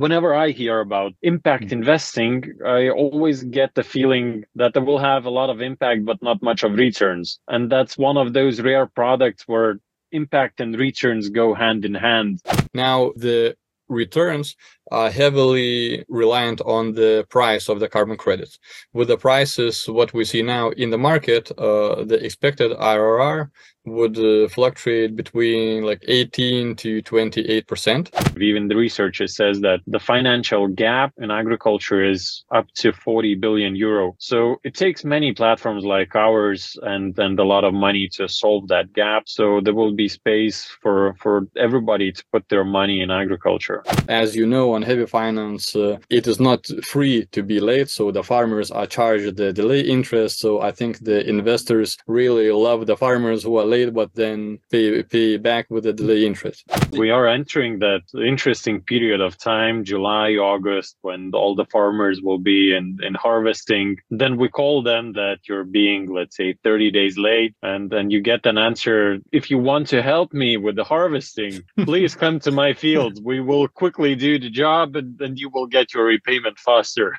whenever I hear about impact investing, I always get the feeling that it will have a lot of impact, but not much of returns. And that's one of those rare products where impact and returns go hand in hand. Now, the returns are heavily reliant on the price of the carbon credits. With the prices, what we see now in the market, the expected IRR would fluctuate between like 18 to 28%. Even the researcher says that the financial gap in agriculture is up to 40 billion euro. So it takes many platforms like ours and a lot of money to solve that gap. So there will be space for everybody to put their money in agriculture. As you know, on heavy finance, it is not free to be late. So the farmers are charged the delay interest. So I think the investors really love the farmers who are late, but then pay back with the delay interest. We are entering that interesting period of time, July, August, when all the farmers will be in harvesting. Then we call them that you're being, let's say, 30 days late. And then you get an answer. If you want to help me with the harvesting, please come to my fields. We will quickly do the job and then you will get your repayment faster.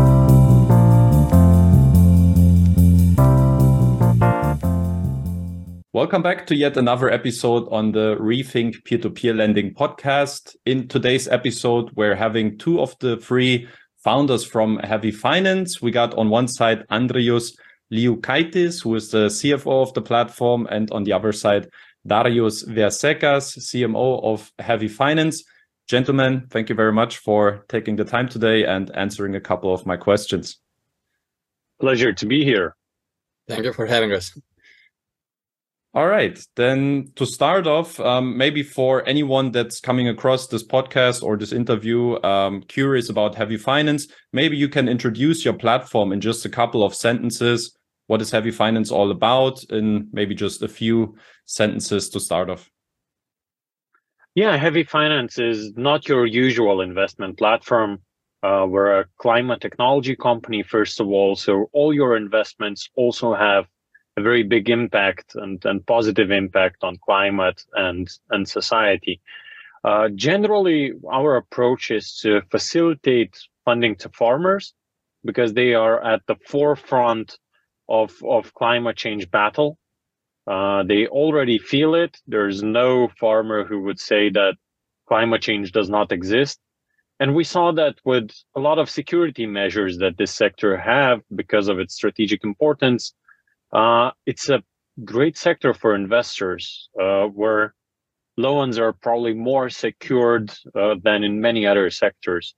Welcome back to yet another episode on the Rethink Peer-to-Peer Lending podcast. In today's episode, we're having two of the three founders from Heavy Finance. We got on one side Andrius Liukaitis, who is the CFO of the platform, and on the other side, Darius Versekas, CMO of Heavy Finance. Gentlemen, thank you very much for taking the time today and answering a couple of my questions. Pleasure to be here. Thank you for having us. All right, then to start off, maybe for anyone that's coming across this podcast or this interview, curious about Heavy Finance, maybe you can introduce your platform in just a couple of sentences. What is Heavy Finance all about? In maybe just a few sentences to start off. Yeah, Heavy Finance is not your usual investment platform. We're a climate technology company, first of all. So all your investments also have a very big impact and positive impact on climate and society. Generally, our approach is to facilitate funding to farmers because they are at the forefront of climate change battle. They already feel it. There's no farmer who would say that climate change does not exist. And we saw that with a lot of security measures that this sector have because of its strategic importance. It's a great sector for investors, where loans are probably more secured than in many other sectors.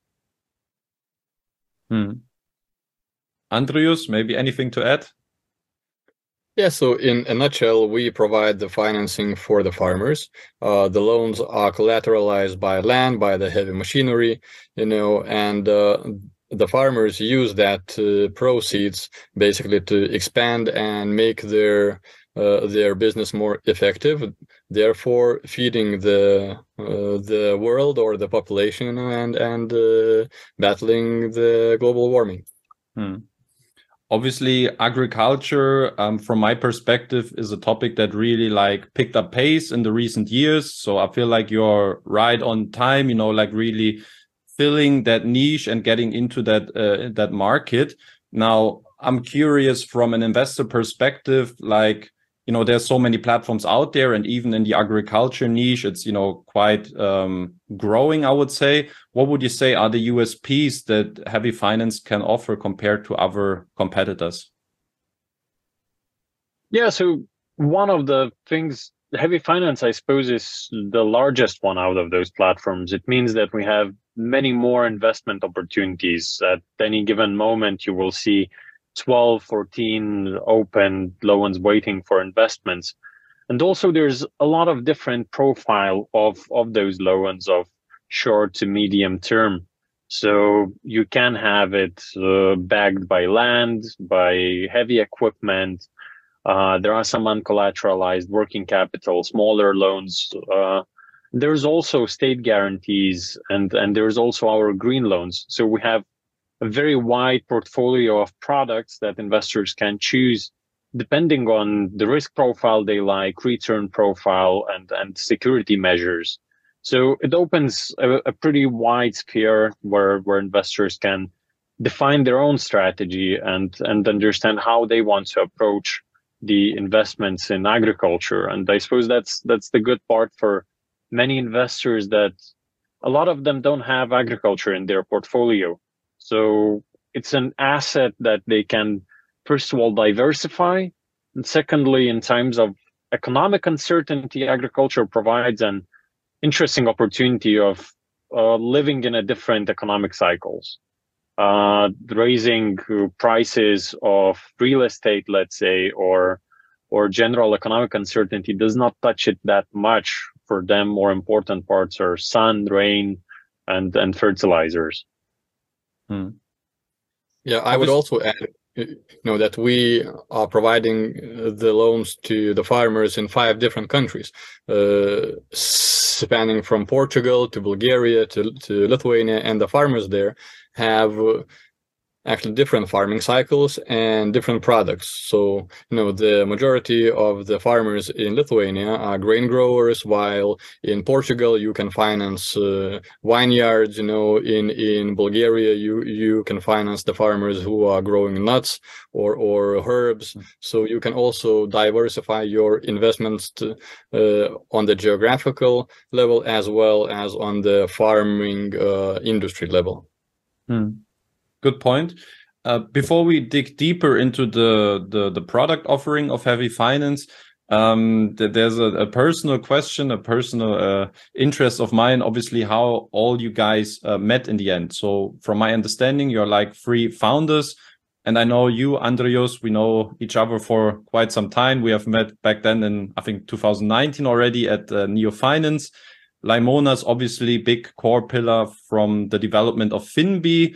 Andrius, maybe anything to add? Yeah, so in a nutshell, we provide the financing for the farmers. The loans are collateralized by land, by the heavy machinery, and the farmers use that proceeds basically to expand and make their business more effective, therefore feeding the world or the population and battling the global warming. Obviously, agriculture, from my perspective, is a topic that really picked up pace in the recent years. So I feel like you're right on time, really filling that niche and getting into that market. Now, I'm curious from an investor perspective, there's so many platforms out there, and even in the agriculture niche, it's, quite growing, I would say. What would you say are the USPs that Heavy Finance can offer compared to other competitors? Yeah, so one of the things, Heavy Finance, I suppose, is the largest one out of those platforms. It means that we have many more investment opportunities. At any given moment, you will see 12, 14 open loans waiting for investments. And also there's a lot of different profile of those loans of short to medium term. So you can have it backed by land, by heavy equipment. There are some uncollateralized working capital, smaller loans. There's also state guarantees and there's also our green loans. So we have a very wide portfolio of products that investors can choose depending on the risk profile they like, return profile, and security measures. So it opens a pretty wide sphere where investors can define their own strategy and understand how they want to approach the investments in agriculture. And I suppose that's the good part for many investors, that a lot of them don't have agriculture in their portfolio. So it's an asset that they can, first of all, diversify. And secondly, in times of economic uncertainty, agriculture provides an interesting opportunity of living in a different economic cycles. Raising prices of real estate, let's say, or general economic uncertainty does not touch it that much. For them, more important parts are sun, rain, and fertilizers. Yeah, I would also add, that we are providing the loans to the farmers in 5 different countries, spanning from Portugal to Bulgaria to Lithuania, and the farmers there have actually different farming cycles and different products. So, the majority of the farmers in Lithuania are grain growers, while in Portugal you can finance vineyards. In Bulgaria you can finance the farmers who are growing nuts or herbs. So you can also diversify your investments on the geographical level as well as on the farming industry level. Good point. Before we dig deeper into the product offering of Heavy Finance, there's a personal question, a personal interest of mine, obviously, how all you guys met in the end. So from my understanding, you're like 3 founders. And I know you, Andrius, we know each other for quite some time. We have met back then in, I think, 2019 already at Neo Finance. Laimonas, obviously, big core pillar from the development of Finbi.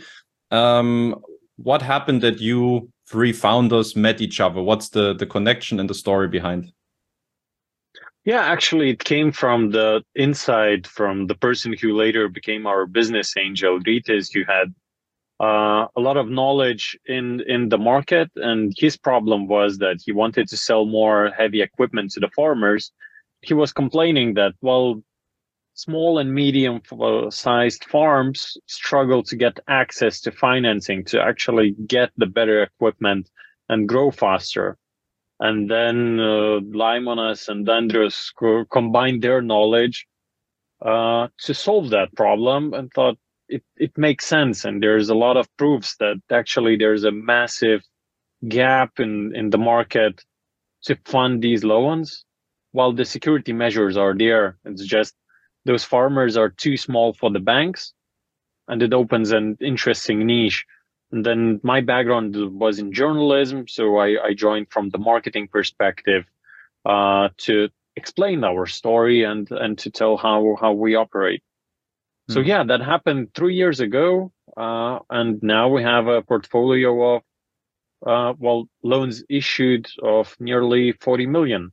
What happened that you 3 founders met each other? What's the connection and the story behind? Yeah, actually, it came from the inside, from the person who later became our business angel, Rytis, who had a lot of knowledge in the market. And his problem was that he wanted to sell more heavy equipment to the farmers. He was complaining that, well, small and medium sized farms struggle to get access to financing to actually get the better equipment and grow faster. And then Laimonas and Andrius combined their knowledge to solve that problem, and thought it makes sense. And there's a lot of proofs that actually there's a massive gap in the market to fund these loans, while the security measures are there. It's just those farmers are too small for the banks, and it opens an interesting niche. And then my background was in journalism, so I joined from the marketing perspective to explain our story and to tell how we operate. So yeah, that happened 3 years ago, and now we have a portfolio of loans issued of nearly 40 million.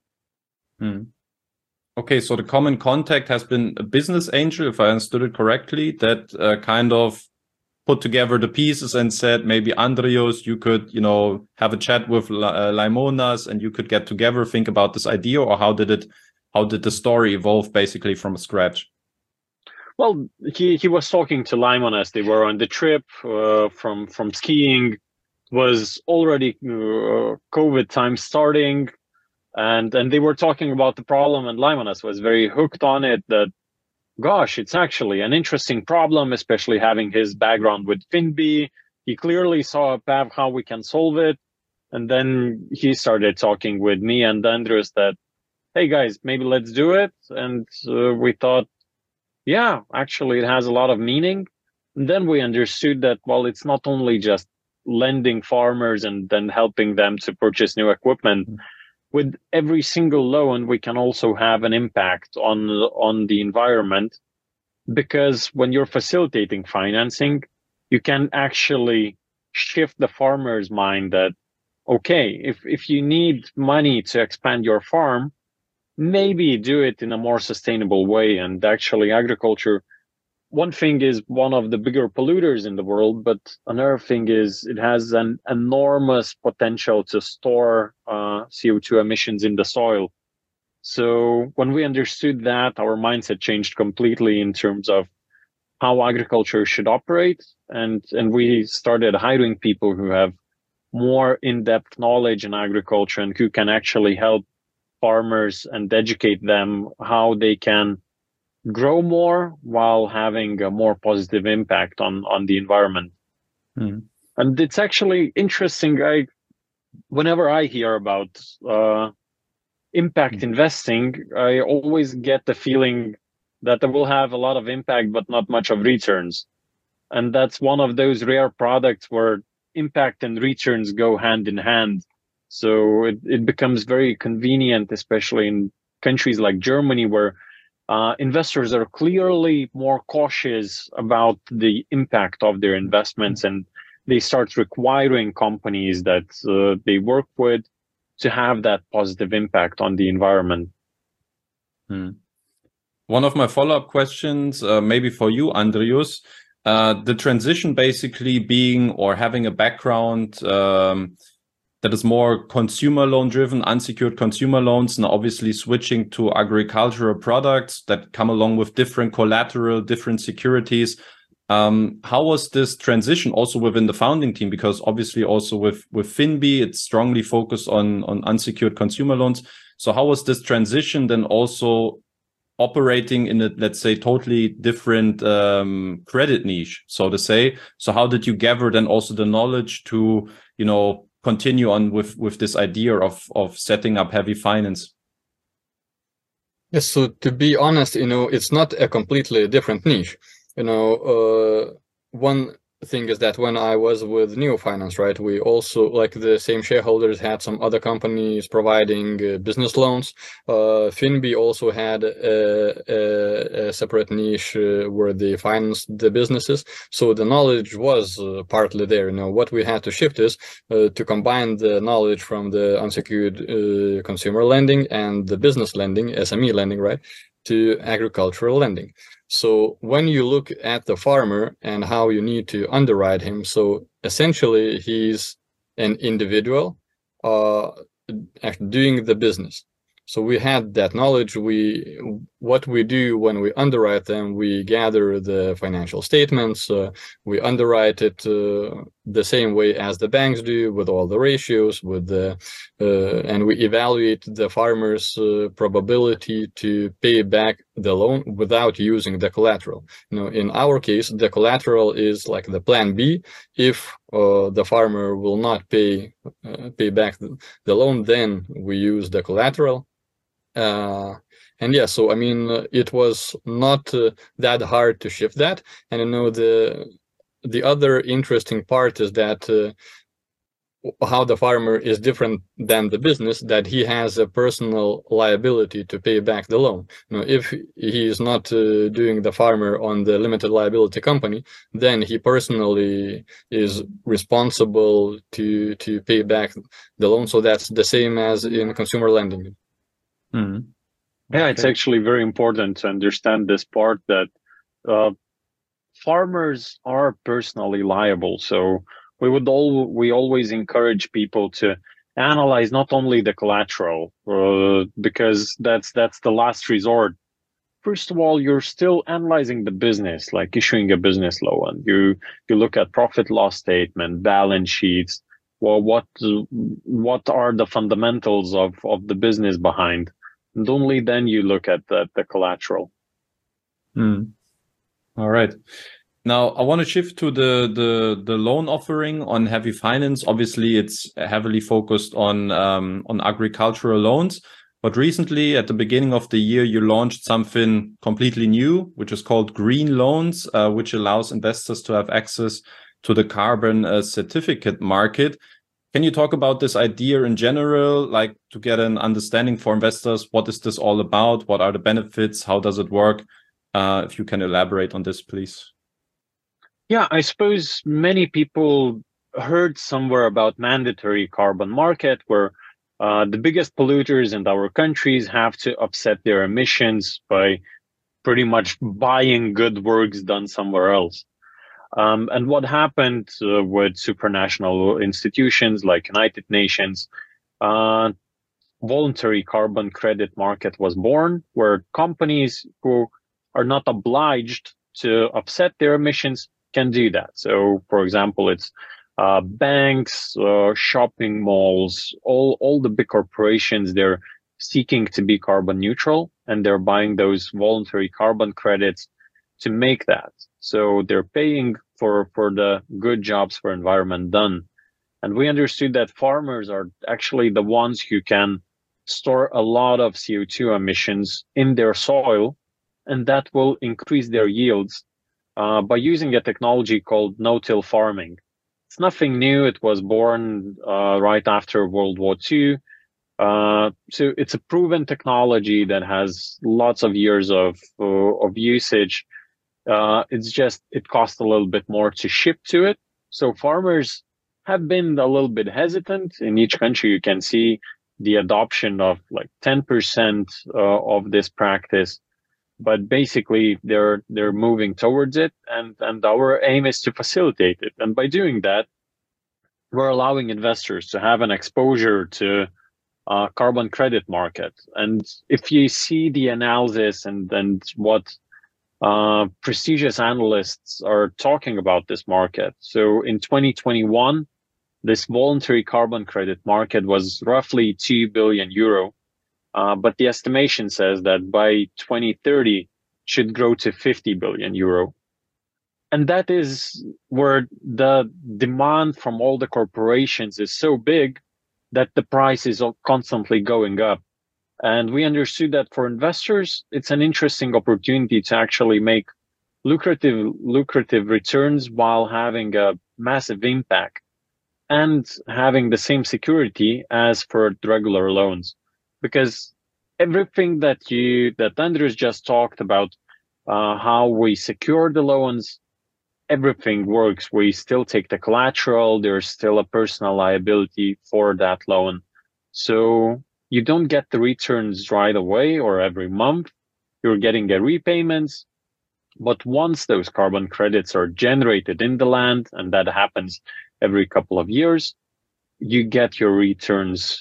Okay, so the common contact has been a business angel, if I understood it correctly, that kind of put together the pieces and said, maybe Andrius, you could, have a chat with Laimonas and you could get together, think about this idea, or how did the story evolve basically from scratch? Well, he was talking to Laimonas. They were on the trip from skiing. It was already COVID time starting. And they were talking about the problem, and Laimonas was very hooked on it, that, gosh, it's actually an interesting problem, especially having his background with Finbi. He clearly saw a path how we can solve it. And then he started talking with me and Andrius that, hey guys, maybe let's do it. And we thought, yeah, actually it has a lot of meaning. And then we understood that, well, it's not only just lending farmers and then helping them to purchase new equipment. With every single loan, we can also have an impact on the environment, because when you're facilitating financing, you can actually shift the farmer's mind that, okay, if you need money to expand your farm, maybe do it in a more sustainable way. And actually, agriculture, one thing is one of the bigger polluters in the world, but another thing is it has an enormous potential to store CO2 emissions in the soil. So when we understood that, our mindset changed completely in terms of how agriculture should operate. And we started hiring people who have more in-depth knowledge in agriculture and who can actually help farmers and educate them how they can grow more while having a more positive impact on the environment. Mm. And it's actually interesting. Whenever I hear about impact investing, I always get the feeling that it will have a lot of impact, but not much of returns. And that's one of those rare products where impact and returns go hand in hand. So it becomes very convenient, especially in countries like Germany, where investors are clearly more cautious about the impact of their investments, and they start requiring companies that they work with to have that positive impact on the environment. One of my follow-up questions, maybe for you, Andrius, the transition basically being or having a background that is more consumer loan driven, unsecured consumer loans, and obviously switching to agricultural products that come along with different collateral, different securities. How was this transition also within the founding team? Because obviously also with Finbi, it's strongly focused on unsecured consumer loans. So how was this transition then also operating in a, let's say, totally different credit niche, so to say? So how did you gather then also the knowledge to, continue on with this idea of setting up Heavy Finance? Yes, so to be honest, it's not a completely different niche. One thing is that when I was with Neo Finance, right, we also, like the same shareholders, had some other companies providing business loans. Finbi also had a separate niche where they financed the businesses. So the knowledge was partly there. What we had to shift is to combine the knowledge from the unsecured consumer lending and the business lending, SME lending, right, to agricultural lending. So when you look at the farmer and how you need to underwrite him, so essentially he's an individual doing the business. So we had that knowledge. What we do when we underwrite them, we gather the financial statements. We underwrite it the same way as the banks do, with all the ratios, and we evaluate the farmer's probability to pay back the loan without using the collateral. In our case, the collateral is like the plan B. If the farmer will not pay back the loan, then we use the collateral. And yeah, so I mean, it was not that hard to shift that. And the other interesting part is that how the farmer is different than the business, that he has a personal liability to pay back the loan. If he is not doing the farmer on the limited liability company, then he personally is responsible to pay back the loan. So that's the same as in consumer lending. Mm-hmm. Yeah, it's actually very important to understand this part, that farmers are personally liable. So we always encourage people to analyze not only the collateral, because that's the last resort. First of all, you're still analyzing the business, like issuing a business loan. You look at profit loss statement, balance sheets. Well, what are the fundamentals of the business behind? And only then you look at the collateral. All right. Now I want to shift to the loan offering on Heavy Finance. Obviously, it's heavily focused on agricultural loans. But recently, at the beginning of the year, you launched something completely new, which is called Green Loans, which allows investors to have access to the carbon certificate market. Can you talk about this idea in general, like to get an understanding for investors? What is this all about? What are the benefits? How does it work? If you can elaborate on this, please. Yeah, I suppose many people heard somewhere about mandatory carbon market, where the biggest polluters in our countries have to offset their emissions by pretty much buying good works done somewhere else. And what happened with supranational institutions like United Nations, voluntary carbon credit market was born, where companies who are not obliged to offset their emissions can do that. So, for example, it's banks, shopping malls, all the big corporations, they're seeking to be carbon neutral, and they're buying those voluntary carbon credits to make that. So they're paying for the good jobs for environment done. And we understood that farmers are actually the ones who can store a lot of CO2 emissions in their soil, and that will increase their yields by using a technology called no-till farming. It's nothing new. It was born right after World War II. So it's a proven technology that has lots of years of usage. It's just, it costs a little bit more to ship to it. So farmers have been a little bit hesitant. In each country, you can see the adoption of like 10% of this practice, but basically they're moving towards it, and our aim is to facilitate it. And by doing that, we're allowing investors to have an exposure to carbon credit market. And if you see the analysis and what prestigious analysts are talking about this market, so in 2021, this voluntary carbon credit market was roughly 2 billion euro. But the estimation says that by 2030 should grow to 50 billion euro. And that is where the demand from all the corporations is so big that the price is constantly going up. And we understood that for investors, it's an interesting opportunity to actually make lucrative returns while having a massive impact and having the same security as for regular loans. Because everything that Andrius just talked about, how we secure the loans, everything works. We still take the collateral. There's still a personal liability for that loan. So you don't get the returns right away or every month. You're getting the repayments. But once those carbon credits are generated in the land, and that happens every couple of years, you get your returns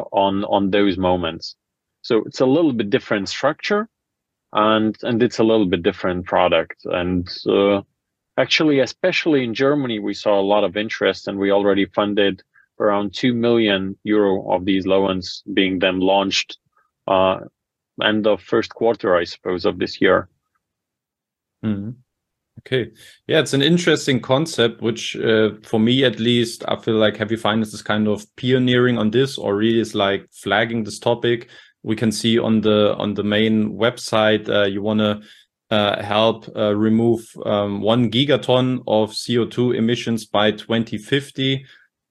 on those moments. So it's a little bit different structure, and it's a little bit different product. And actually, especially in Germany, we saw a lot of interest, and we already funded around 2 million euro of these loans being then launched end of first quarter, I suppose, of this year. Mm-hmm. Okay. Yeah, it's an interesting concept, which for me, at least, I feel like Heavy Finance is kind of pioneering on this, or really is like flagging this topic. We can see on the main website, you want to help remove 1 gigaton of CO2 emissions by 2050.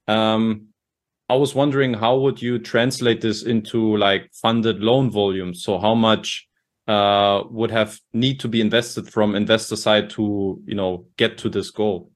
I was wondering, how would you translate this into like funded loan volumes? So how much would need to be invested from investor side to, get to this goal?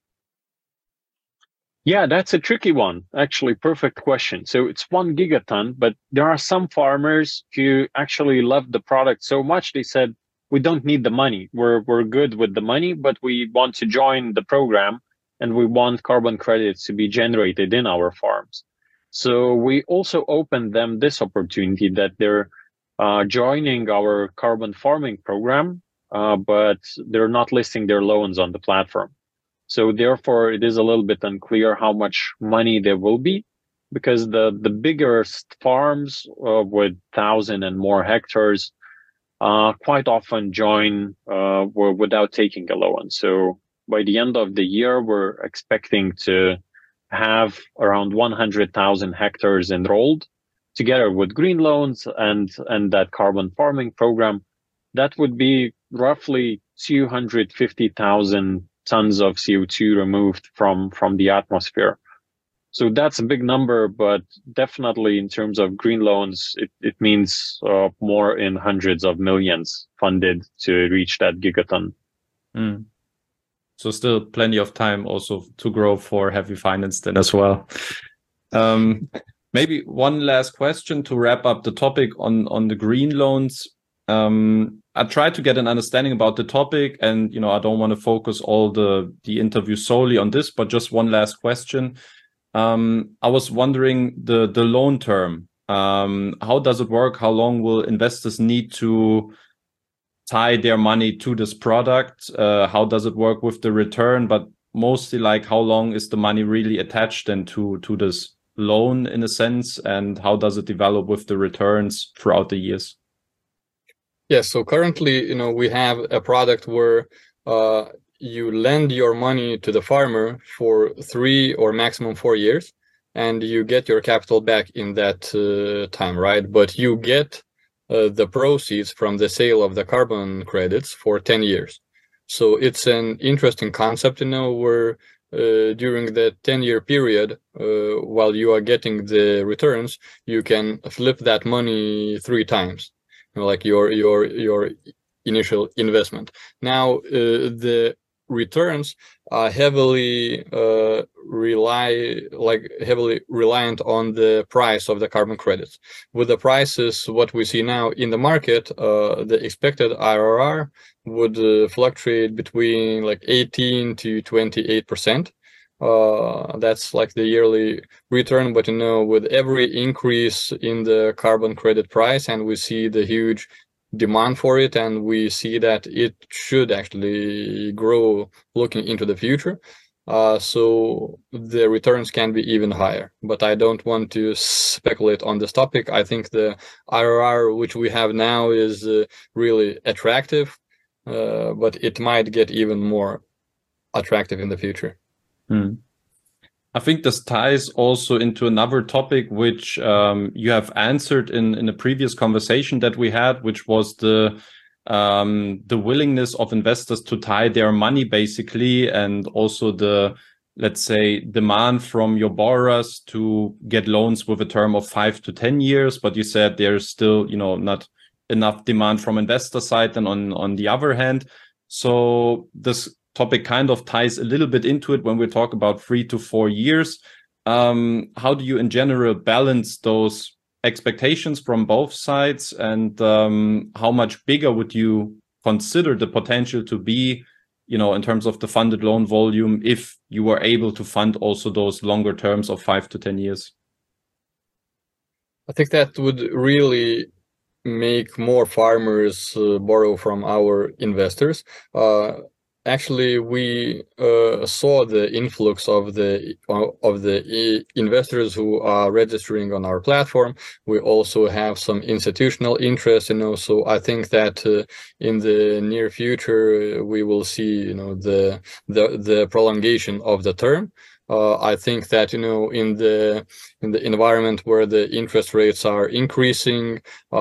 Yeah, that's a tricky one. Actually, perfect question. So it's 1 gigaton, but there are some farmers who actually love the product so much, they said, we don't need the money. We're good with the money, but we want to join the program, and we want carbon credits to be generated in our farms. So we also opened them this opportunity that they're joining our carbon farming program, but they're not listing their loans on the platform. So therefore, it is a little bit unclear how much money there will be, because the biggest farms with 1,000 and more hectares quite often join without taking a loan. So by the end of the year, we're expecting to have around 100,000 hectares enrolled, together with green loans and that carbon farming program. That would be roughly 250,000 tons of CO2 removed from the atmosphere. So that's a big number, but definitely in terms of green loans, it means more in hundreds of millions funded to reach that gigaton. Mm. So still plenty of time also to grow for Heavy Finance then as well. Maybe one last question to wrap up the topic on the green loans. I tried to get an understanding about the topic, and I don't want to focus all the interview solely on this, but just one last question. I was wondering the loan term. How does it work? How long will investors need to tie their money to this product? How does it work with the return? But mostly, like, how long is the money really attached then to this loan in a sense, and how does it develop with the returns throughout the years? Yes, so currently, we have a product where you lend your money to the farmer for 3 or maximum 4 years, and you get your capital back in that time, right? But you get the proceeds from the sale of the carbon credits for 10 years. So it's an interesting concept, where during the 10-year period, while you are getting the returns, you can flip that money 3 times, like your initial investment. Now, the returns are heavily reliant on the price of the carbon credits. With the prices what we see now in the market, the expected IRR would fluctuate between like 18 to 28%. That's like the yearly return, but with every increase in the carbon credit price, and we see the huge demand for it, and we see that it should actually grow looking into the future. So the returns can be even higher, but I don't want to speculate on this topic. I think the IRR which we have now is really attractive, but it might get even more attractive in the future. I think this ties also into another topic which you have answered in a previous conversation that we had, which was the willingness of investors to tie their money basically, and also the, let's say, demand from your borrowers to get loans with a term of 5 to 10 years. But you said there's still, not enough demand from investor side and on the other hand. So this topic kind of ties a little bit into it when we talk about 3 to 4 years. How do you in general balance those expectations from both sides, and how much bigger would you consider the potential to be, in terms of the funded loan volume, if you were able to fund also those longer terms of 5 to 10 years? I think that would really make more farmers borrow from our investors. Actually, we saw the influx of the investors who are registering on our platform. We also have some institutional interest, so I think that in the near future we will see, the prolongation of the term. I think that in the environment where the interest rates are increasing,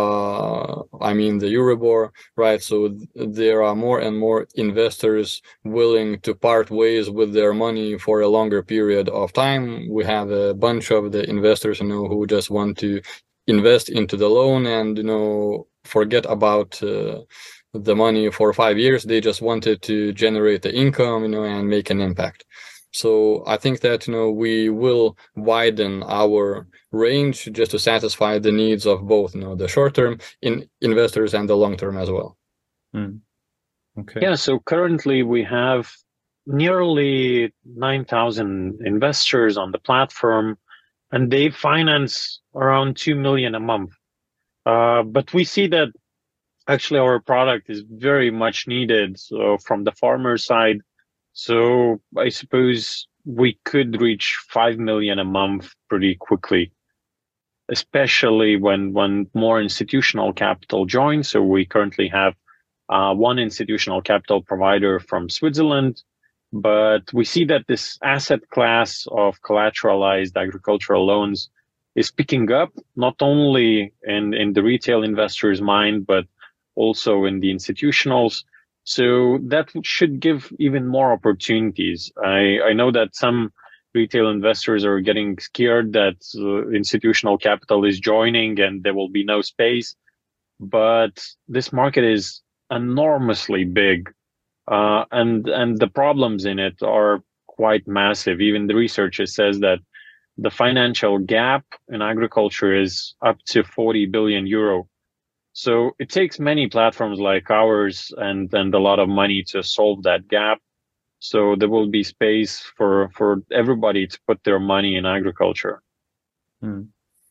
I mean the Euribor, right? So there are more and more investors willing to part ways with their money for a longer period of time. We have a bunch of the investors who just want to invest into the loan and forget about the money for 5 years. They just wanted to generate the income and make an impact. So I think that we will widen our range just to satisfy the needs of both the short-term investors and the long-term as well. Okay. Yeah. So currently we have nearly 9,000 investors on the platform, and they finance around 2 million a month. But we see that actually our product is very much needed. So from the farmer side. So I suppose we could reach 5 million a month pretty quickly, especially when more institutional capital joins. So we currently have one institutional capital provider from Switzerland, but we see that this asset class of collateralized agricultural loans is picking up, not only in the retail investors' mind, but also in the institutionals. So that should give even more opportunities. I know that some retail investors are getting scared that institutional capital is joining and there will be no space. But this market is enormously big, and the problems in it are quite massive. Even the research says that the financial gap in agriculture is up to 40 billion euro. So it takes many platforms like ours and a lot of money to solve that gap. So there will be space for everybody to put their money in agriculture.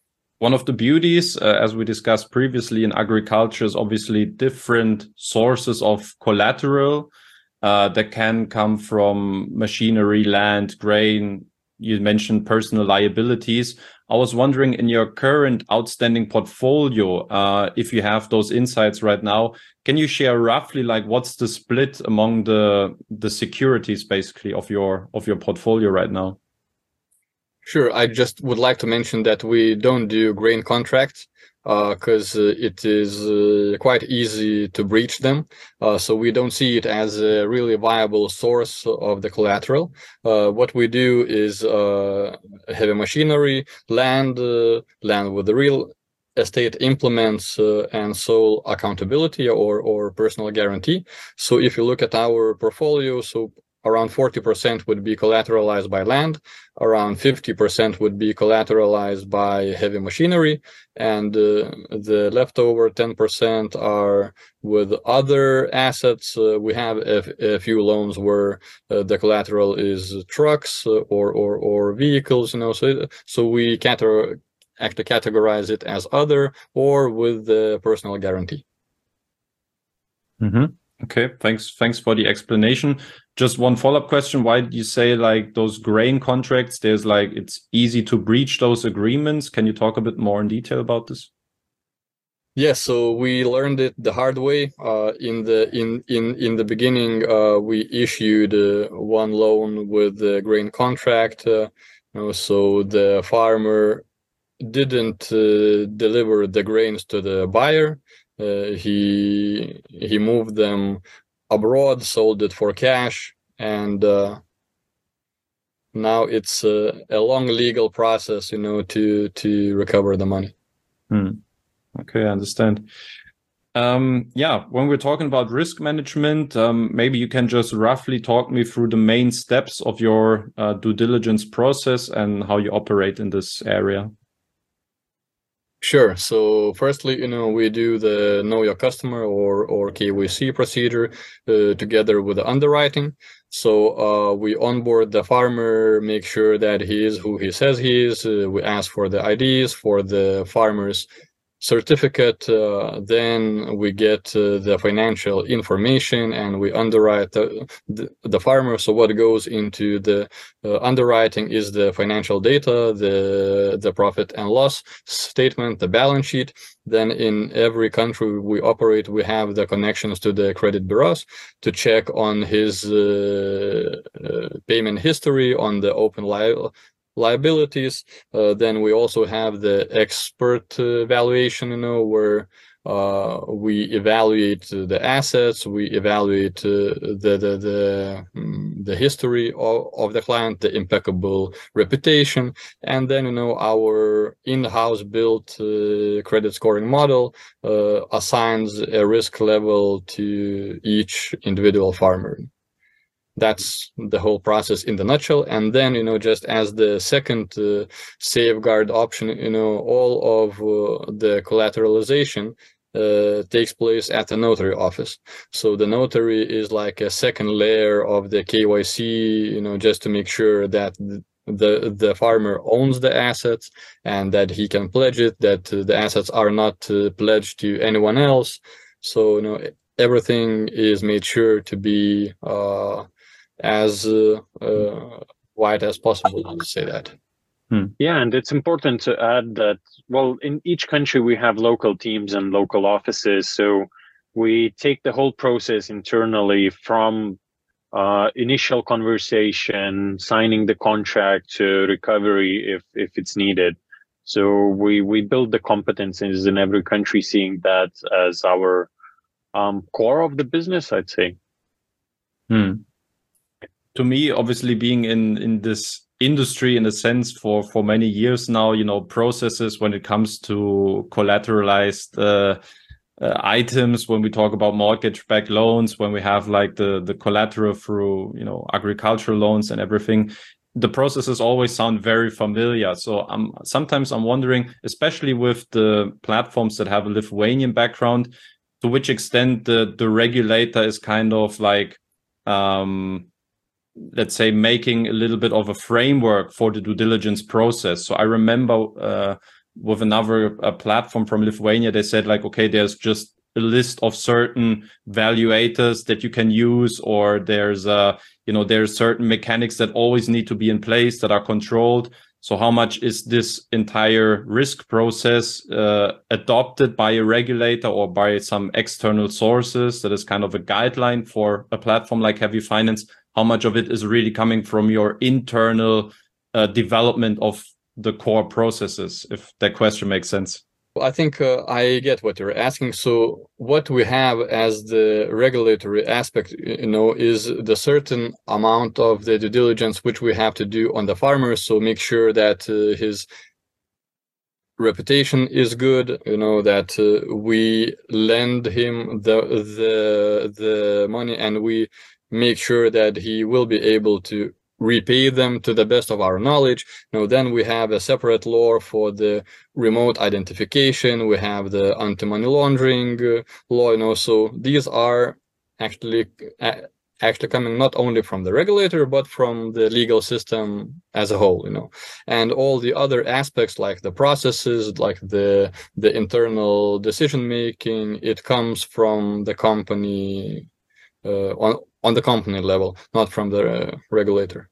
one of the beauties, as we discussed previously in agriculture, is obviously different sources of collateral that can come from machinery, land, grain. You mentioned personal liabilities. I was wondering, in your current outstanding portfolio, if you have those insights right now, can you share roughly like what's the split among the securities basically of your portfolio right now? Sure. I just would like to mention that we don't do grain contracts because it is quite easy to breach them. So we don't see it as a really viable source of the collateral. What we do is heavy machinery, land with the real estate implements and sole accountability or personal guarantee. So if you look at our portfolio, so around 40% would be collateralized by land, around 50% would be collateralized by heavy machinery, and the leftover 10% are with other assets. We have a few loans where the collateral is trucks or vehicles, so we actually categorize it as other or with the personal guarantee. Mm-hmm. Okay, thanks for the explanation. Just one follow-up question. Why did you say like those grain contracts, there's like it's easy to breach those agreements? Can you talk a bit more in detail about this? Yes, so we learned it the hard way. In the beginning, we issued one loan with the grain contract. So the farmer didn't deliver the grains to the buyer. He moved them abroad, sold it for cash, and now it's a long legal process, to recover the money. Okay, I understand. Yeah, when we're talking about risk management, maybe you can just roughly talk me through the main steps of your due diligence process and how you operate in this area. Sure. So firstly, we do the know your customer or KYC procedure together with the underwriting. So we onboard the farmer, make sure that he is who he says he is. We ask for the IDs for the farmer's certificate. Then we get the financial information and we underwrite the farmer. So what goes into the underwriting is the financial data, the profit and loss statement, the balance sheet. Then in every country we operate, we have the connections to the credit bureaus to check on his payment history, on the open liabilities. Then we also have the expert valuation, where we evaluate the assets, we evaluate the history of the client, the impeccable reputation, and then our in-house built credit scoring model assigns a risk level to each individual farmer. That's the whole process in the nutshell. And then, just as the second safeguard option, all of the collateralization takes place at the notary office. So the notary is like a second layer of the KYC, just to make sure that the farmer owns the assets and that he can pledge it, that the assets are not pledged to anyone else. So, everything is made sure to be as wide as possible, to say that. Yeah, and it's important to add that, well, in each country we have local teams and local offices. So we take the whole process internally from initial conversation, signing the contract, to recovery if it's needed. So we build the competencies in every country, seeing that as our core of the business, I'd say. To me, obviously being in this industry in a sense for many years now, processes when it comes to collateralized items, when we talk about mortgage-backed loans, when we have like the collateral through, agricultural loans and everything, the processes always sound very familiar. So sometimes I'm wondering, especially with the platforms that have a Lithuanian background, to which extent the regulator is kind of like, let's say, making a little bit of a framework for the due diligence process. So I remember with another platform from Lithuania. They said like, okay, there's just a list of certain valuators that you can use, or there's there's certain mechanics that always need to be in place that are controlled. So how much is this entire risk process adopted by a regulator or by some external sources that is kind of a guideline for a platform like Heavy Finance? How much of it is really coming from your internal development of the core processes, if that question makes sense? I think I get what you're asking. So what we have as the regulatory aspect, is the certain amount of the due diligence which we have to do on the farmer. So make sure that his reputation is good, that we lend him the money, and we make sure that he will be able to repay them to the best of our knowledge. Then we have a separate law for the remote identification. We have the anti-money laundering law. So these are actually coming not only from the regulator, but from the legal system as a whole. And all the other aspects, like the processes, like the internal decision making, it comes from the company on the company level, not from the regulator.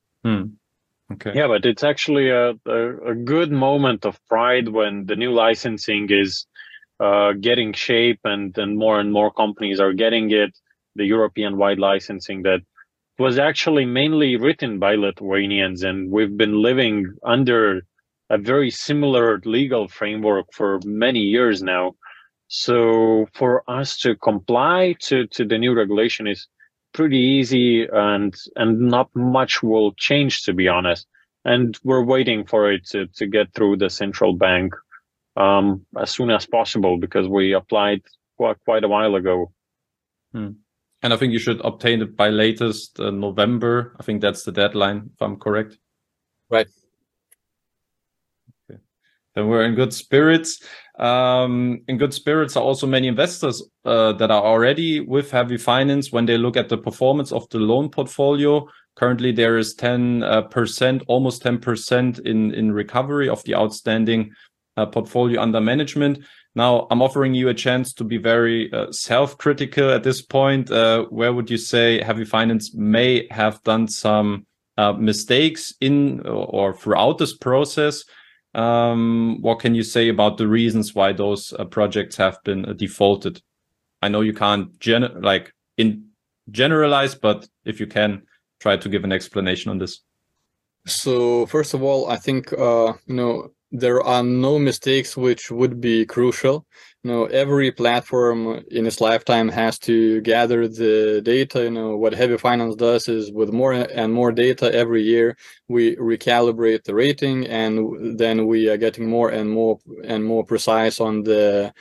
Okay. Yeah, but it's actually a good moment of pride when the new licensing is getting shape, and more companies are getting it. The European-wide licensing that was actually mainly written by Lithuanians, and we've been living under a very similar legal framework for many years now. So for us to comply to the new regulation is pretty easy, and not much will change, to be honest. And we're waiting for it to get through the central bank as soon as possible, because we applied quite a while ago. And I think you should obtain it by latest November. I think that's the deadline, if I'm correct. Right. Okay. Then we're in good spirits. In good spirits are also many investors that are already with Heavy Finance. When they look at the performance of the loan portfolio, currently there is 10%, almost 10% in recovery of the outstanding portfolio under management. Now, I'm offering you a chance to be very self-critical at this point. Where would you say Heavy Finance may have done some mistakes in or throughout this process? What can you say about the reasons why those projects have been defaulted? I know you can't generalize, but if you can, try to give an explanation on this. So first of all, I think there are no mistakes which would be crucial. Every platform in its lifetime has to gather the data. What Heavy Finance does is, with more and more data every year, we recalibrate the rating, and then we are getting more and more precise on the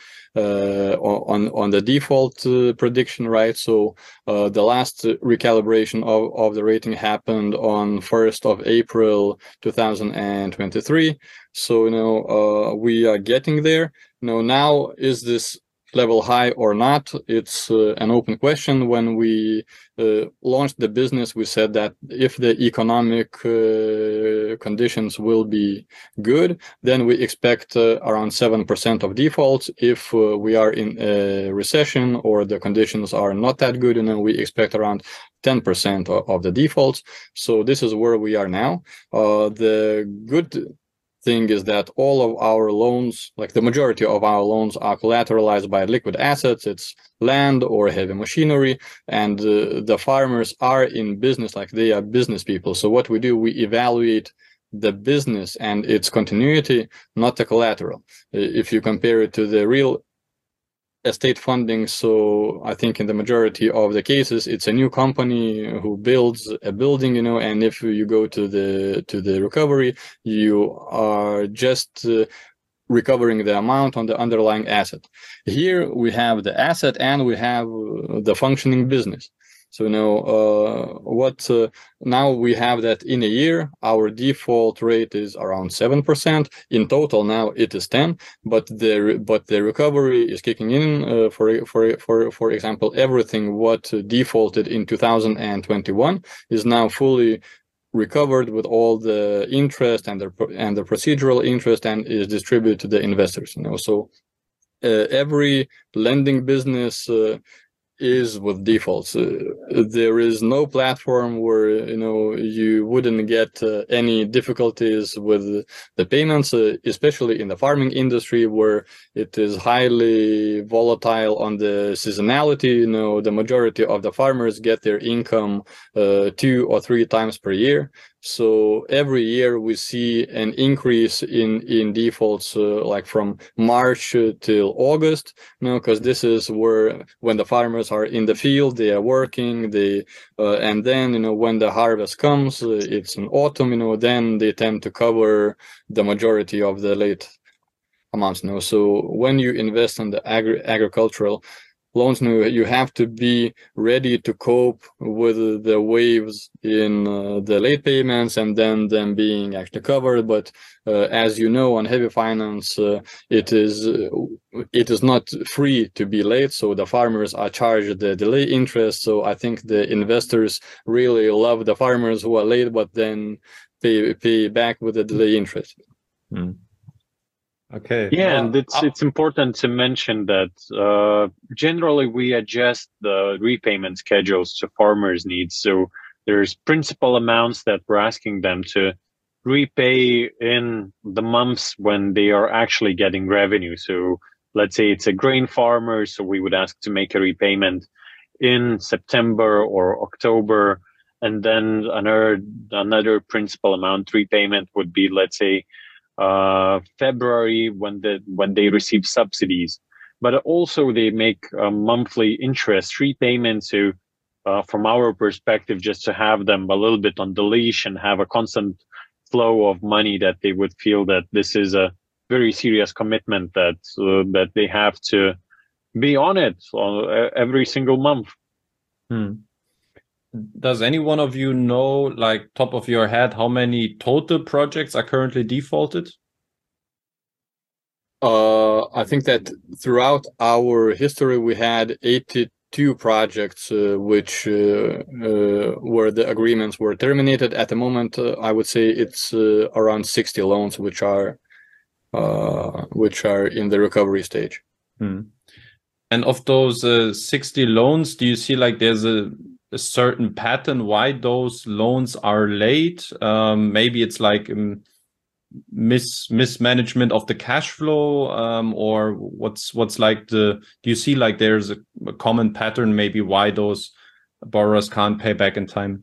default prediction, right? So the last recalibration of the rating happened on 1st of April 2023. So we are getting there. Now, is this level high or not? It's an open question. When we launched the business, we said that if the economic conditions will be good, then we expect around 7% of defaults. If we are in a recession or the conditions are not that good, we expect around 10% of the defaults. So this is where we are now. The good thing is that all of our loans, like the majority of our loans, are collateralized by liquid assets. It's land or heavy machinery, and the farmers are in business, like they are business people. So what we do, we evaluate the business and its continuity, not the collateral. If you compare it to the real estate funding, so I think in the majority of the cases, it's a new company who builds a building, and if you go to the recovery, you are just recovering the amount on the underlying asset. Here we have the asset and we have the functioning business. So now we have that in a year, our default rate is around 7%. In total, now it is 10, but the recovery is kicking in. For example, everything what defaulted in 2021 is now fully recovered with all the interest and the procedural interest, and is distributed to the investors. So every lending business is with defaults. There is no platform where you wouldn't get any difficulties with the payments, especially in the farming industry, where it is highly volatile on the seasonality. The majority of the farmers get their income 2 or 3 times per year. So every year we see an increase in defaults, like from March till August, because this is when the farmers are in the field, they are working, and then when the harvest comes, it's in autumn, then they tend to cover the majority of the late amounts. So when you invest in the agricultural loans, you have to be ready to cope with the waves in the late payments and then them being actually covered. But as you know, on heavy finance, it is not free to be late, so the farmers are charged the delay interest. So I think the investors really love the farmers who are late but then pay back with the delay interest. Okay. Yeah, and it's important to mention that generally we adjust the repayment schedules to farmers' needs. So there's principal amounts that we're asking them to repay in the months when they are actually getting revenue. So let's say it's a grain farmer, so we would ask to make a repayment in September or October, and then another principal amount repayment would be, let's say, February when they receive subsidies. But also they make a monthly interest repayment. So from our perspective, just to have them a little bit on the leash and have a constant flow of money, that they would feel that this is a very serious commitment, that they have to be on it every single month. Does any one of you know, like top of your head, how many total projects are currently defaulted? I think that throughout our history, we had 82 projects which where the agreements were terminated. At the moment, I would say it's around 60 loans which are in the recovery stage. And of those 60 loans, do you see like there's a certain pattern why those loans are late? Maybe it's like mismanagement of the cash flow, or what's like do you see like there's a common pattern maybe why those borrowers can't pay back in time?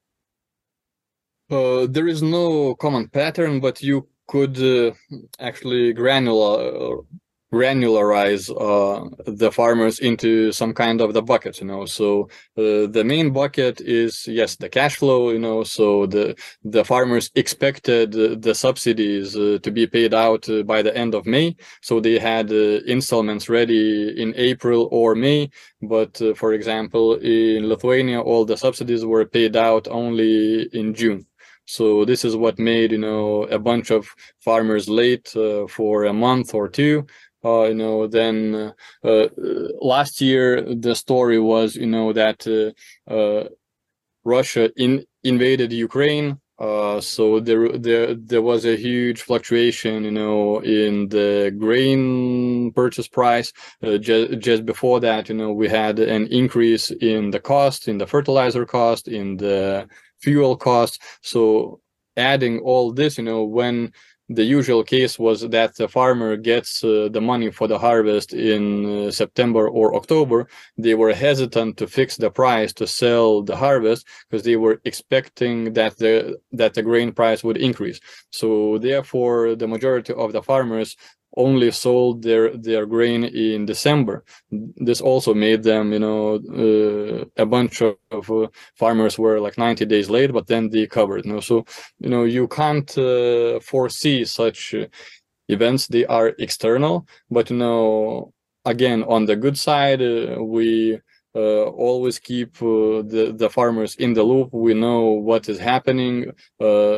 There is no common pattern, but you could actually granularize the farmers into some kind of the bucket, so the main bucket is, yes, the cash flow, so the farmers expected the subsidies to be paid out by the end of May, so they had installments ready in April or May, but for example in Lithuania all the subsidies were paid out only in June. So this is what made a bunch of farmers late for a month or two. Then last year the story was that Russia invaded Ukraine, so there was a huge fluctuation in the grain purchase price. Just before that, we had an increase in the cost, in the fertilizer cost, in the fuel cost. So adding all this, when the usual case was that the farmer gets the money for the harvest in September or October, they were hesitant to fix the price to sell the harvest because they were expecting that the grain price would increase. So therefore, the majority of the farmers only sold their grain in December. This also made them, a bunch of farmers were like 90 days late, but then they covered. So, you can't foresee such events. They are external, but again, on the good side, we always keep the farmers in the loop. We know what is happening.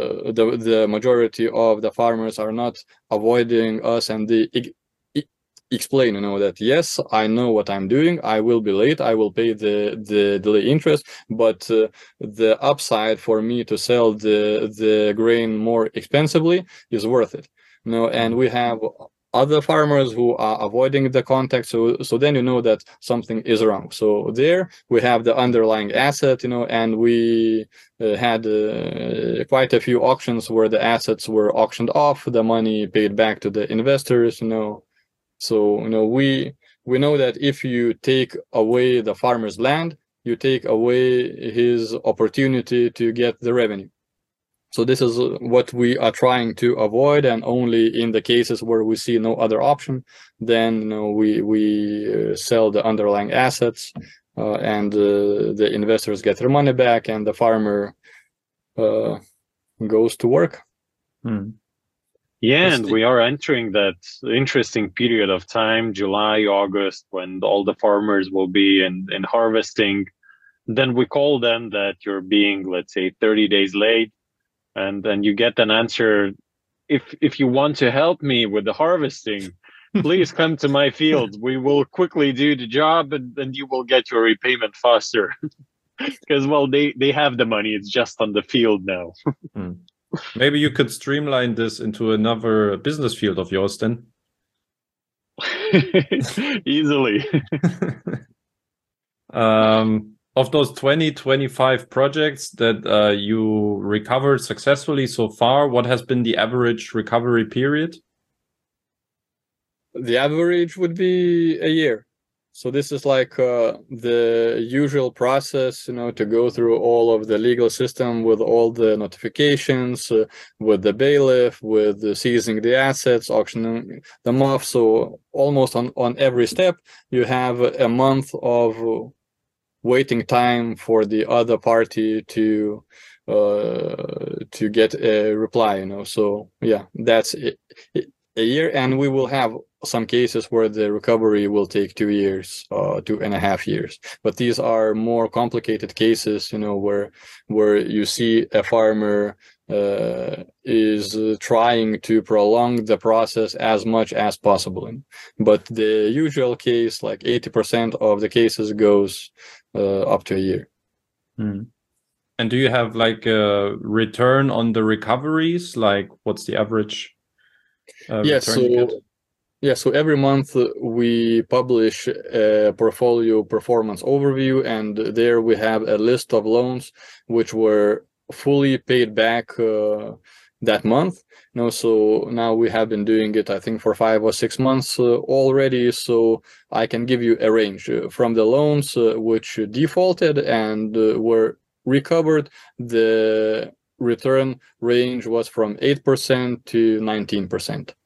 The majority of the farmers are not avoiding us, and they explain, that yes, I know what I'm doing. I will be late. I will pay the delay interest, but the upside for me to sell the grain more expensively is worth it. And we have other farmers who are avoiding the contact. So then that something is wrong. So there we have the underlying asset, and we had quite a few auctions where the assets were auctioned off, the money paid back to the investors, So, we know that if you take away the farmer's land, you take away his opportunity to get the revenue. So this is what we are trying to avoid, and only in the cases where we see no other option, then we sell the underlying assets, and the investors get their money back, and the farmer goes to work. Yeah, and we are entering that interesting period of time, July, August, when all the farmers will be in harvesting. Then we call them that you're being, let's say, 30 days late. And then you get an answer, if you want to help me with the harvesting, please come to my field. We will quickly do the job, and then you will get your repayment faster. Because, well, they have the money. It's just on the field now. Maybe you could streamline this into another business field of yours then. Easily. Of those 25 projects that you recovered successfully so far, what has been the average recovery period? The average would be a year. So this is like the usual process, to go through all of the legal system with all the notifications, with the bailiff, with seizing the assets, auctioning them off. So almost on every step, you have a month of waiting time for the other party to get a reply. So yeah, that's a year, and we will have some cases where the recovery will take 2 years, 2.5 years. But these are more complicated cases, where you see a farmer is trying to prolong the process as much as possible. But the usual case, like 80% of the cases, goes up to a year. And do you have like a return on the recoveries? Like, what's the average return you get? So every month we publish a portfolio performance overview, and there we have a list of loans which were fully paid back that month. So now we have been doing it, I think, for 5 or 6 months already. So I can give you a range from the loans which defaulted and were recovered. The return range was from 8% to 19%.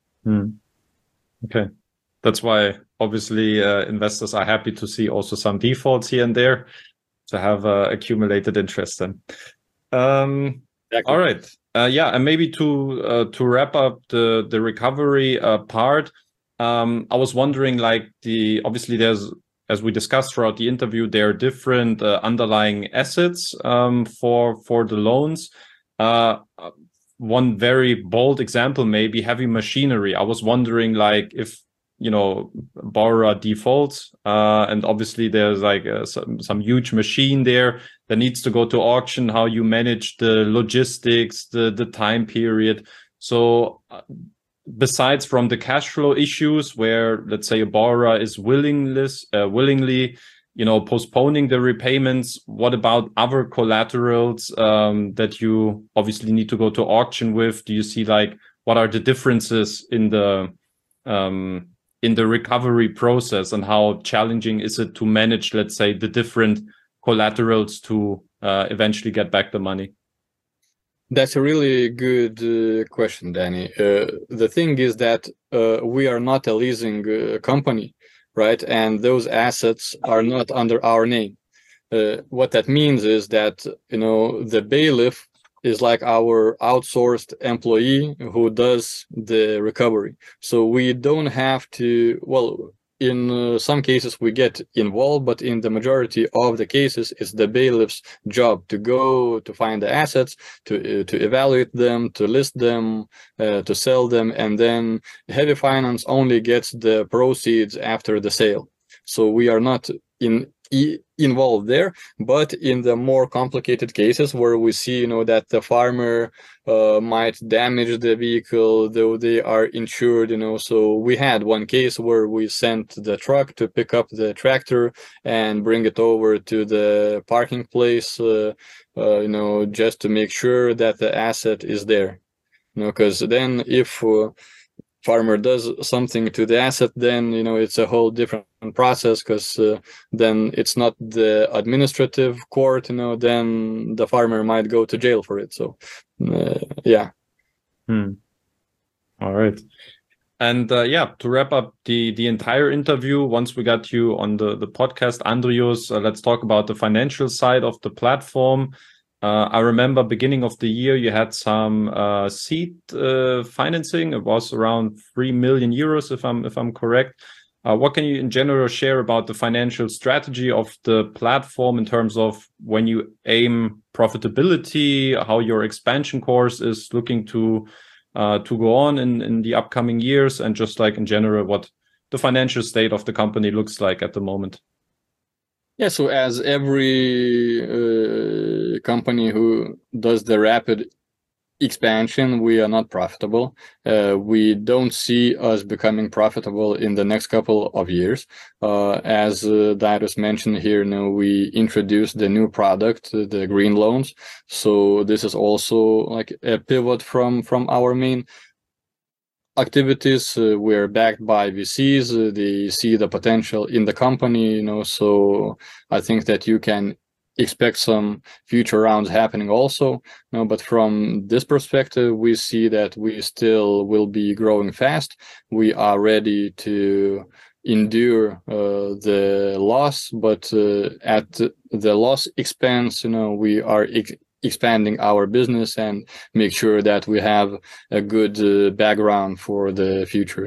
Okay, that's why obviously investors are happy to see also some defaults here and there to have accumulated interest then. Exactly. All right. And maybe to wrap up the recovery part, I was wondering, like, obviously there's, as we discussed throughout the interview, there are different underlying assets for the loans. One very bold example may be heavy machinery. I was wondering, like, if borrower defaults, and obviously there's like some huge machine there that needs to go to auction, how you manage the logistics, the time period. So besides from the cash flow issues, where let's say a borrower is willingly postponing the repayments, what about other collaterals that you obviously need to go to auction with? Do you see, like, what are the differences in the recovery process, and how challenging is it to manage, let's say, the different collaterals to eventually get back the money? That's a really good question, Danny. The thing is that we are not a leasing company, right? And those assets are not under our name. What that means is that, the bailiff is like our outsourced employee who does the recovery. So we don't have to, in some cases we get involved, but in the majority of the cases, it's the bailiff's job to go to find the assets, to evaluate them, to list them, to sell them, and then heavy finance only gets the proceeds after the sale. So we are not involved there, but in the more complicated cases where we see, that the farmer might damage the vehicle, though they are insured, so we had one case where we sent the truck to pick up the tractor and bring it over to the parking place, just to make sure that the asset is there, because then if farmer does something to the asset, then it's a whole different process, because then it's not the administrative court, then the farmer might go to jail for it. So yeah. All right. And to wrap up the entire interview, once we got you on the podcast, Andrius, let's talk about the financial side of the platform. I remember beginning of the year, you had some seed financing. It was around 3 million euros, if I'm correct. What can you in general share about the financial strategy of the platform in terms of when you aim profitability, how your expansion course is looking to go on in the upcoming years, and just like in general, what the financial state of the company looks like at the moment? Yeah, so as every company who does the rapid expansion, we are not profitable. We don't see us becoming profitable in the next couple of years. As Darius mentioned here, we introduced the new product, the green loans. So this is also like a pivot from our main activities. We're backed by VCs. They see the potential in the company, so I think that you can expect some future rounds happening also. But from this perspective, we see that we still will be growing fast. We are ready to endure the loss, but at the loss expense, we are expanding our business and make sure that we have a good background for the future.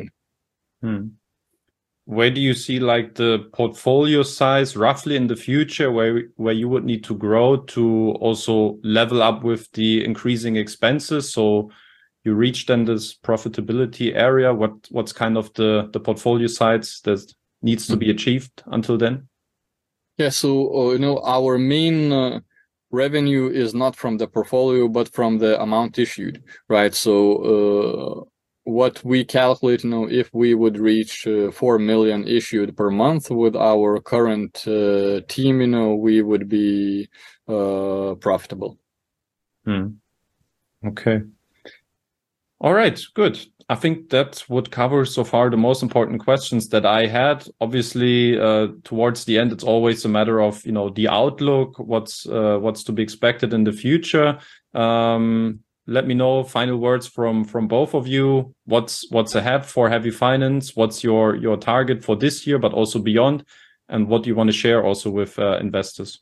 Where do you see like the portfolio size roughly in the future, where you would need to grow to also level up with the increasing expenses, so you reach then this profitability area? What's kind of the portfolio size that needs to be achieved until then? Yeah, so our main revenue is not from the portfolio, but from the amount issued, right? So what we calculate, if we would reach 4 million issued per month with our current team, we would be profitable. Okay. All right, good. I think that would cover so far the most important questions that I had. Obviously, towards the end, it's always a matter of, the outlook, what's to be expected in the future. Let me know final words from both of you. What's ahead for Heavy Finance? What's your target for this year, but also beyond? And what do you want to share also with investors?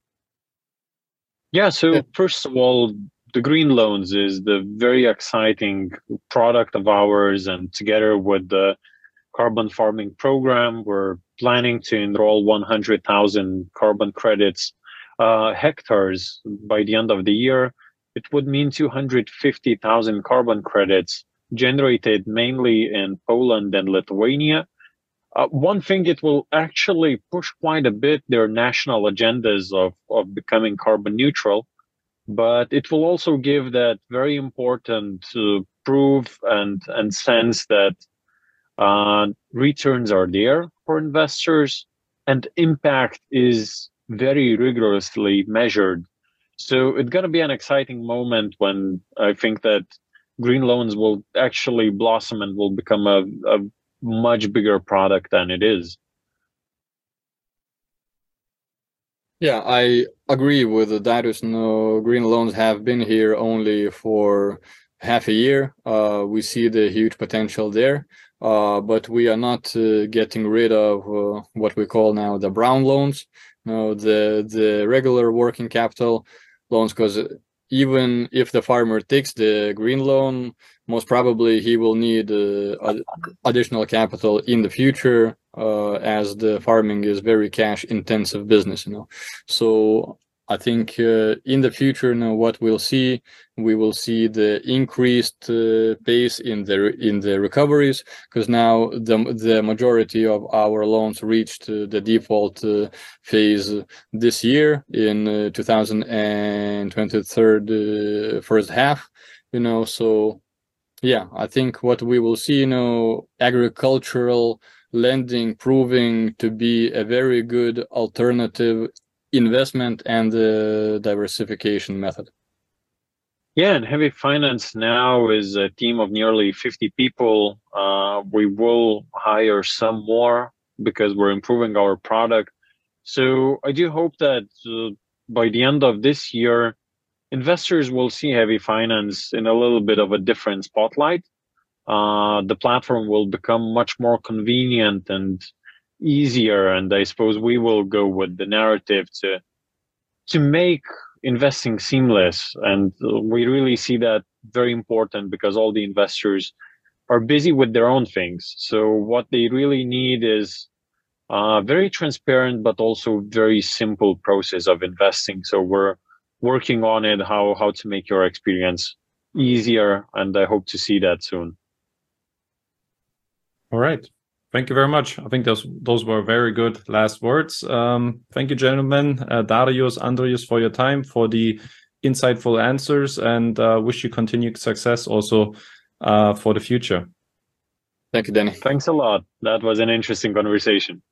Yeah, so first of all, the green loans is the very exciting product of ours, and together with the carbon farming program, we're planning to enroll 100,000 carbon credits hectares by the end of the year. It would mean 250,000 carbon credits generated mainly in Poland and Lithuania. One thing, it will actually push quite a bit their national agendas of becoming carbon neutral, but it will also give that very important proof and sense that returns are there for investors and impact is very rigorously measured. So it's going to be an exciting moment when I think that green loans will actually blossom and will become a much bigger product than it is. Yeah, I agree with Darius. Green loans have been here only for half a year. We see the huge potential there, but we are not getting rid of what we call now the brown loans, the regular working capital loans, because even if the farmer takes the green loan, most probably he will need additional capital in the future, as the farming is very cash intensive business, So I think in the future, what we will see the increased pace in the recoveries, because now the majority of our loans reached the default phase this year in 2023 first half, So yeah, I think what we will see, agricultural lending proving to be a very good alternative investment and diversification method. Yeah, and Heavy Finance now is a team of nearly 50 people. We will hire some more because we're improving our product. So I do hope that by the end of this year, investors will see Heavy Finance in a little bit of a different spotlight. The platform will become much more convenient and easier, and I suppose we will go with the narrative to make investing seamless. And we really see that very important because all the investors are busy with their own things. So what they really need is very transparent, but also very simple process of investing. So we're working on it, how to make your experience easier, and I hope to see that soon. All right. Thank you very much. I think those were very good last words. Thank you, gentlemen, Darius, Andrius, for your time, for the insightful answers, and wish you continued success also for the future. Thank you, Danny. Thanks a lot. That was an interesting conversation.